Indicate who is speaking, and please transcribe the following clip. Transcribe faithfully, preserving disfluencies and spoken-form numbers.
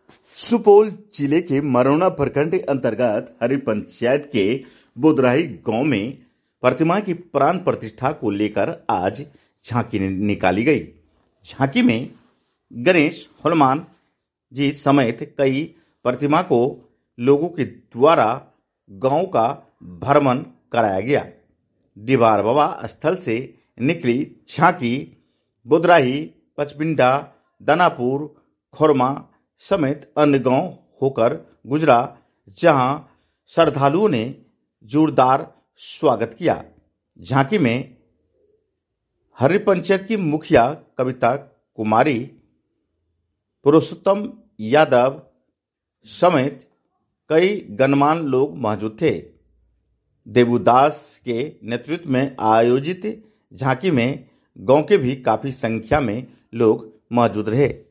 Speaker 1: सुपौल जिले के मरौना प्रखंड अंतर्गत हरि पंचायत के बुधराही गांव में प्रतिमा की प्राण प्रतिष्ठा को लेकर आज झांकी निकाली गई। झांकी में गणेश, हनुमान जी समेत कई प्रतिमा को लोगों के द्वारा गांव का भ्रमण कराया गया। दीवार बाबा स्थल से निकली झांकी बुधराही, पचपिंडा, दानापुर, खोरमा समेत अन्य गांव होकर गुजरा, जहां श्रद्धालुओं ने जोरदार स्वागत किया। झांकी में हरि पंचायत की मुखिया कविता कुमारी, पुरुषोत्तम यादव समेत कई गणमान्य लोग मौजूद थे। देवुदास के नेतृत्व में आयोजित झांकी में गांव के भी काफी संख्या में लोग मौजूद रहे।